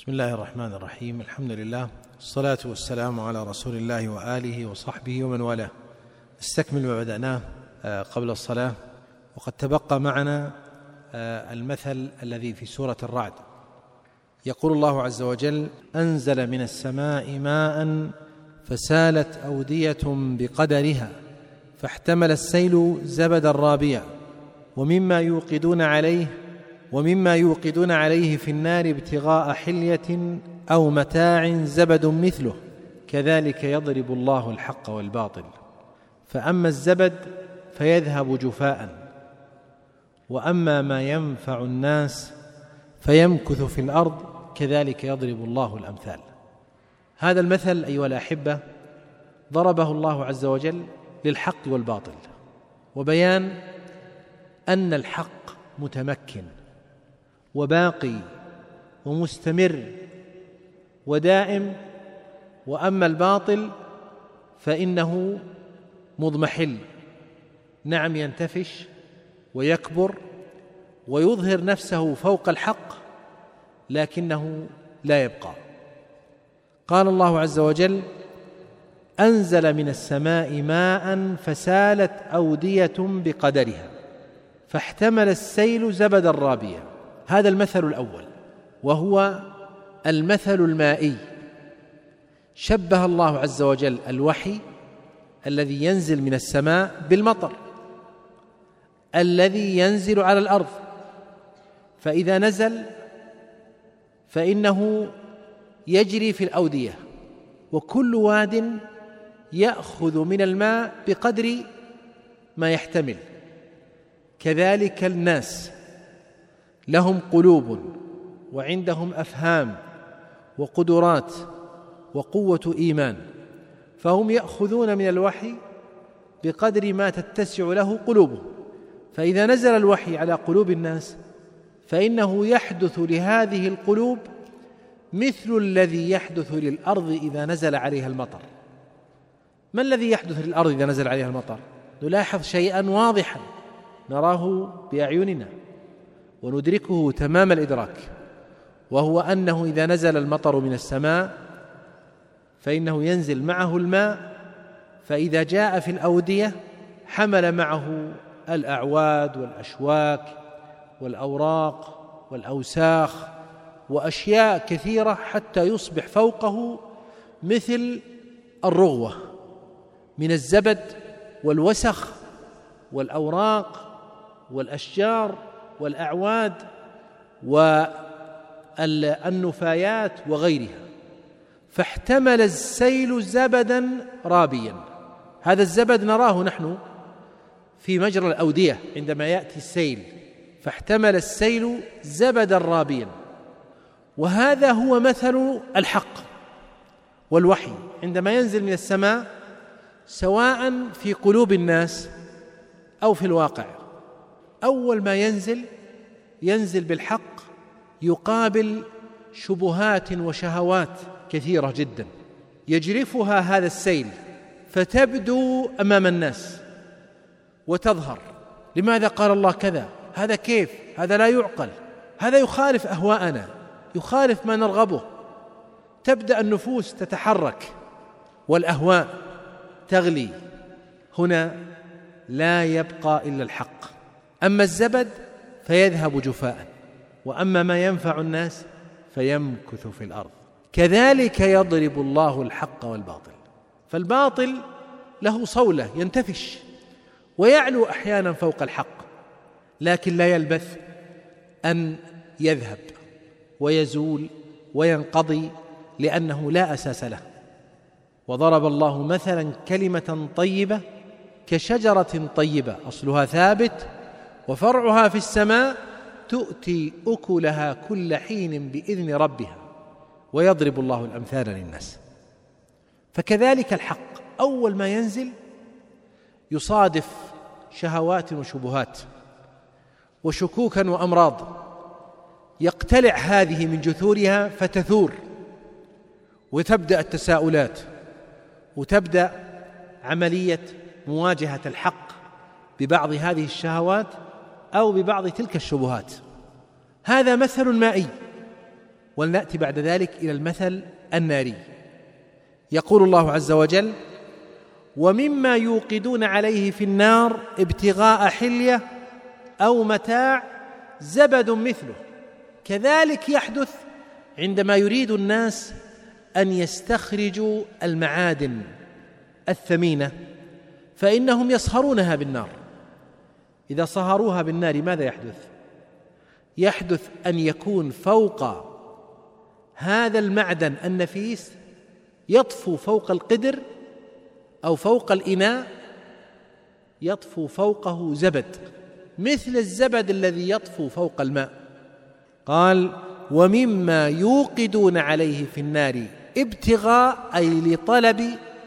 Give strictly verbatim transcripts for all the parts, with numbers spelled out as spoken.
بسم الله الرحمن الرحيم. الحمد لله والصلاة والسلام على رسول الله وآله وصحبه ومن والاه. استكمل ما بدأناه قبل الصلاة، وقد تبقى معنا المثل الذي في سورة الرعد. يقول الله عز وجل: أنزل من السماء ماء فسالت أودية بقدرها فاحتمل السيل زبدا رابيا ومما يوقدون عليه ومما يوقدون عليه في النار ابتغاء حلية أو متاع زبد مثله كذلك يضرب الله الحق والباطل فأما الزبد فيذهب جفاء وأما ما ينفع الناس فيمكث في الأرض كذلك يضرب الله الأمثال. هذا المثل أيها الأحبة ضربه الله عز وجل للحق والباطل، وبيان أن الحق متمكن وباقي ومستمر ودائم، وأما الباطل فإنه مضمحل، نعم ينتفش ويكبر ويظهر نفسه فوق الحق لكنه لا يبقى. قال الله عز وجل: أنزل من السماء ماء فسالت أودية بقدرها فاحتمل السيل زبدا رابيا. هذا المثل الأول، وهو المثل المائي. شبه الله عز وجل الوحي الذي ينزل من السماء بالمطر الذي ينزل على الأرض، فإذا نزل فإنه يجري في الأودية، وكل واد يأخذ من الماء بقدر ما يحتمل. كذلك الناس لهم قلوب وعندهم أفهام وقدرات وقوة إيمان، فهم يأخذون من الوحي بقدر ما تتسع له قلوبهم، فإذا نزل الوحي على قلوب الناس فإنه يحدث لهذه القلوب مثل الذي يحدث للأرض إذا نزل عليها المطر. ما الذي يحدث للأرض إذا نزل عليها المطر؟ نلاحظ شيئا واضحا نراه بأعيننا وندركه تمام الإدراك، وهو أنه إذا نزل المطر من السماء فإنه ينزل معه الماء، فإذا جاء في الأودية حمل معه الأعواد والأشواك والأوراق والأوساخ وأشياء كثيرة حتى يصبح فوقه مثل الرغوة من الزبد والوسخ والأوراق والأشجار والأعواد والنفايات وغيرها. فاحتمل السيل زبدا رابيا. هذا الزبد نراه نحن في مجرى الأودية عندما يأتي السيل، فاحتمل السيل زبدا رابيا. وهذا هو مثل الحق والوحي عندما ينزل من السماء، سواء في قلوب الناس أو في الواقع. أول ما ينزل ينزل بالحق يقابل شبهات وشهوات كثيرة جدا يجرفها هذا السيل فتبدو أمام الناس وتظهر. لماذا قال الله كذا؟ هذا كيف؟ هذا لا يعقل، هذا يخالف أهواءنا، يخالف ما نرغبه. تبدأ النفوس تتحرك والأهواء تغلي. هنا لا يبقى إلا الحق. أما الزبد فيذهب جفاء، وأما ما ينفع الناس فيمكث في الأرض. كذلك يضرب الله الحق والباطل. فالباطل له صولة، ينتفش ويعلو أحيانا فوق الحق، لكن لا يلبث أن يذهب ويزول وينقضي لأنه لا أساس له. وضرب الله مثلا كلمة طيبة كشجرة طيبة أصلها ثابت وفرعها في السماء تؤتي أكلها كل حين بإذن ربها ويضرب الله الأمثال للناس. فكذلك الحق أول ما ينزل يصادف شهوات وشبهات وشكوكا وأمراض، يقتلع هذه من جذورها فتثور وتبدأ التساؤلات وتبدأ عملية مواجهة الحق ببعض هذه الشهوات أو ببعض تلك الشبهات. هذا مثل مائي، ولنأتي بعد ذلك إلى المثل الناري. يقول الله عز وجل: ومما يوقدون عليه في النار ابتغاء حلية أو متاع زبد مثله. كذلك يحدث عندما يريد الناس أن يستخرجوا المعادن الثمينة، فإنهم يصهرونها بالنار. إذا صهروها بالنار ماذا يحدث؟ يحدث أن يكون فوق هذا المعدن النفيس، يطفو فوق القدر أو فوق الإناء، يطفو فوقه زبد مثل الزبد الذي يطفو فوق الماء. قال: ومما يوقدون عليه في النار ابتغاء، أي لطلب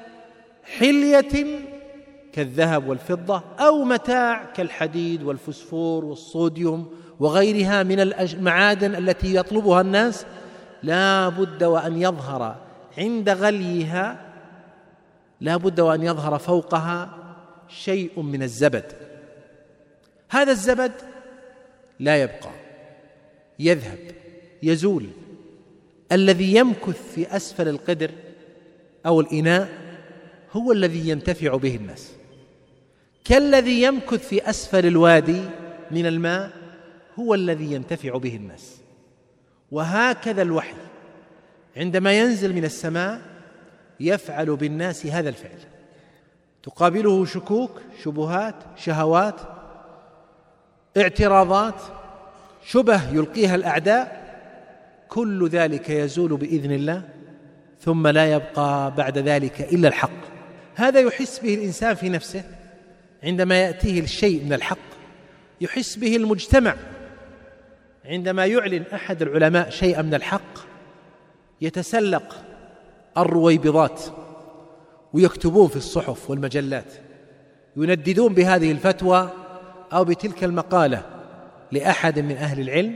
حلية كالذهب والفضة، أو متاع كالحديد والفسفور والصوديوم وغيرها من المعادن التي يطلبها الناس، لا بد وأن يظهر عند غليها، لا بد وأن يظهر فوقها شيء من الزبد. هذا الزبد لا يبقى، يذهب، يزول. الذي يمكث في أسفل القدر أو الإناء هو الذي ينتفع به الناس، كالذي يمكث في أسفل الوادي من الماء هو الذي ينتفع به الناس. وهكذا الوحي عندما ينزل من السماء يفعل بالناس هذا الفعل، تقابله شكوك، شبهات، شهوات، اعتراضات، شبه يلقيها الأعداء، كل ذلك يزول بإذن الله، ثم لا يبقى بعد ذلك إلا الحق. هذا يحس به الإنسان في نفسه عندما يأتيه الشيء من الحق، يحس به المجتمع عندما يعلن أحد العلماء شيئا من الحق، يتسلق الرويبضات ويكتبون في الصحف والمجلات، ينددون بهذه الفتوى أو بتلك المقالة لأحد من أهل العلم،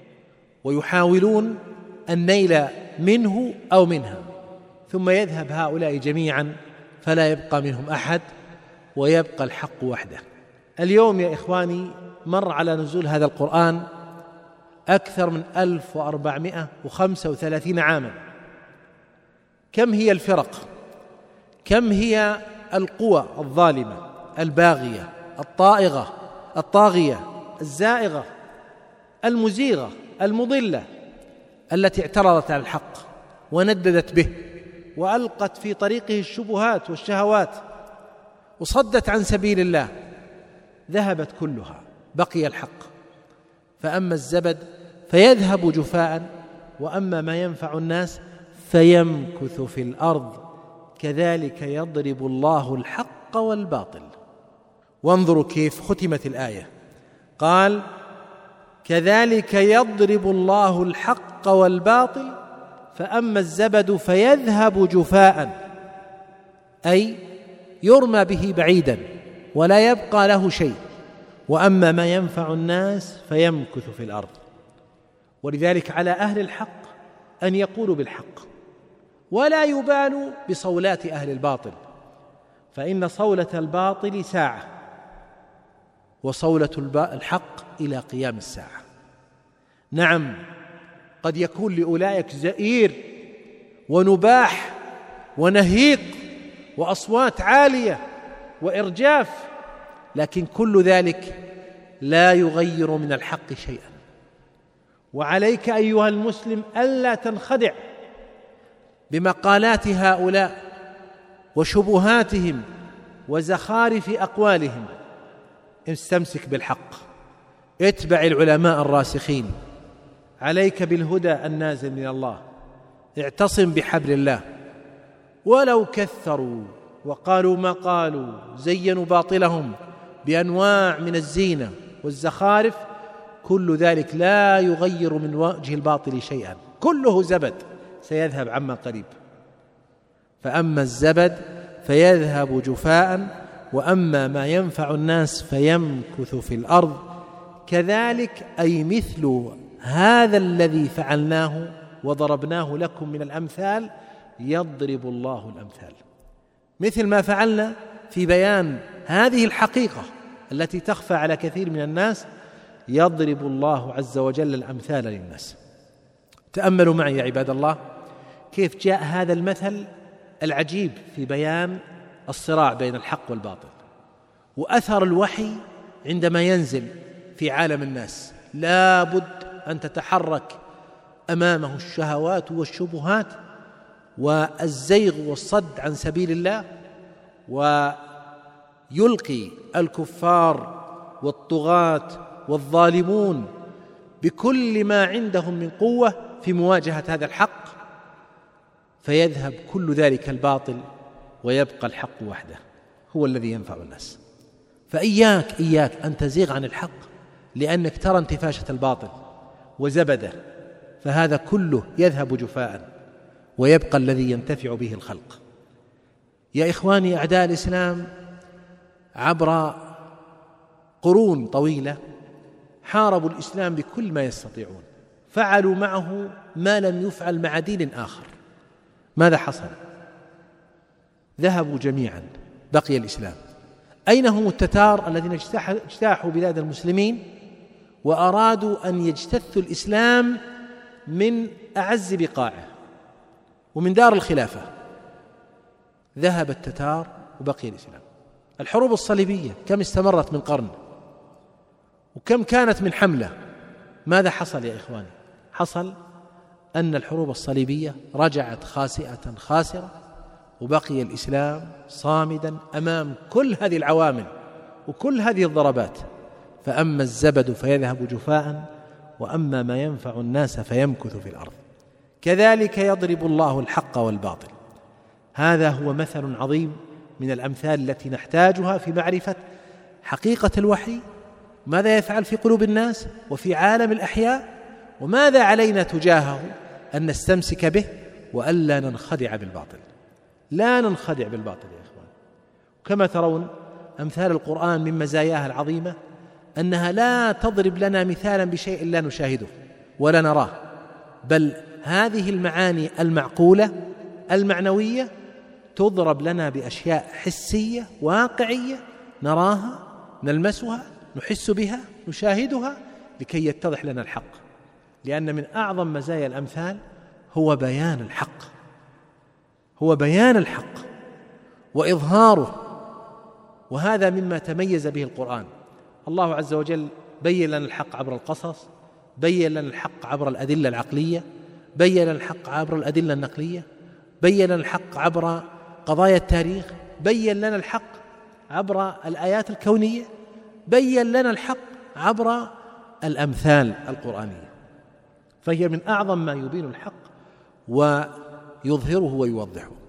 ويحاولون النيل منه أو منها، ثم يذهب هؤلاء جميعا فلا يبقى منهم أحد، ويبقى الحق وحده. اليوم يا إخواني مر على نزول هذا القرآن أكثر من ألف وأربعمائة وخمسة وثلاثين عاما. كم هي الفرق، كم هي القوى الظالمة الباغية الطائغة الطاغية الزائغة المزيغة المضلة التي اعترضت على الحق ونددت به وألقت في طريقه الشبهات والشهوات وصدت عن سبيل الله، ذهبت كلها، بقي الحق. فأما الزبد فيذهب جفاء، وأما ما ينفع الناس فيمكث في الأرض، كذلك يضرب الله الحق والباطل. وانظروا كيف ختمت الآية، قال: كذلك يضرب الله الحق والباطل فأما الزبد فيذهب جفاء، أي يرمى به بعيدا ولا يبقى له شيء، وأما ما ينفع الناس فيمكث في الأرض. ولذلك على أهل الحق أن يقولوا بالحق ولا يبالوا بصولات أهل الباطل، فإن صولة الباطل ساعة، وصولة الحق إلى قيام الساعة. نعم، قد يكون لأولئك زئير ونباح ونهيق وأصوات عالية وإرجاف، لكن كل ذلك لا يغير من الحق شيئا. وعليك أيها المسلم ألا تنخدع بمقالات هؤلاء وشبهاتهم وزخارف أقوالهم، استمسك بالحق، اتبع العلماء الراسخين، عليك بالهدى النازل من الله، اعتصم بحبل الله. ولو كثروا وقالوا ما قالوا، زينوا باطلهم بأنواع من الزينة والزخارف، كل ذلك لا يغير من وجه الباطل شيئا، كله زبد سيذهب عما قريب. فأما الزبد فيذهب جفاء، وأما ما ينفع الناس فيمكث في الأرض، كذلك أي مثل هذا الذي فعلناه وضربناه لكم من الأمثال يضرب الله الأمثال، مثل ما فعلنا في بيان هذه الحقيقة التي تخفى على كثير من الناس، يضرب الله عز وجل الأمثال للناس. تأملوا معي يا عباد الله كيف جاء هذا المثل العجيب في بيان الصراع بين الحق والباطل، وأثر الوحي عندما ينزل في عالم الناس لا بد أن تتحرك أمامه الشهوات والشبهات والزيغ والصد عن سبيل الله، ويلقي الكفار والطغاة والظالمون بكل ما عندهم من قوة في مواجهة هذا الحق، فيذهب كل ذلك الباطل ويبقى الحق وحده هو الذي ينفع الناس. فإياك إياك أن تزيغ عن الحق، لأنك ترى انتفاشة الباطل وزبده، فهذا كله يذهب جفاء ويبقى الذي ينتفع به الخلق. يا إخواني، أعداء الإسلام عبر قرون طويلة حاربوا الإسلام بكل ما يستطيعون، فعلوا معه ما لم يفعل مع دين آخر. ماذا حصل؟ ذهبوا جميعا، بقي الإسلام. أين هم التتار الذين اجتاحوا بلاد المسلمين وأرادوا أن يجتثوا الإسلام من أعز بقاعه ومن دار الخلافة؟ ذهب التتار وبقي الإسلام. الحروب الصليبية كم استمرت من قرن، وكم كانت من حملة. ماذا حصل يا إخواني؟ حصل أن الحروب الصليبية رجعت خاسئة خاسرة، وبقي الإسلام صامدا أمام كل هذه العوامل وكل هذه الضربات. فأما الزبد فيذهب جفاء، وأما ما ينفع الناس فيمكث في الأرض. كذلك يضرب الله الحق والباطل. هذا هو مثل عظيم من الأمثال التي نحتاجها في معرفة حقيقة الوحي، ماذا يفعل في قلوب الناس وفي عالم الأحياء، وماذا علينا تجاهه أن نستمسك به وألا ننخدع بالباطل. لا ننخدع بالباطل يا إخوان. كما ترون أمثال القرآن من مزاياها العظيمة أنها لا تضرب لنا مثالا بشيء لا نشاهده ولا نراه، بل هذه المعاني المعقولة المعنوية تضرب لنا بأشياء حسية واقعية نراها نلمسها نحس بها نشاهدها لكي يتضح لنا الحق. لأن من أعظم مزايا الأمثال هو بيان الحق، هو بيان الحق وإظهاره، وهذا مما تميز به القرآن. الله عز وجل بين لنا الحق عبر القصص، بين لنا الحق عبر الأدلة العقلية، بين لنا الحق عبر الأدلة النقلية، بين لنا الحق عبر قضايا التاريخ، بين لنا الحق عبر الآيات الكونية، بين لنا الحق عبر الأمثال القرآنية. فهي من أعظم ما يبين الحق ويظهره ويوضحه.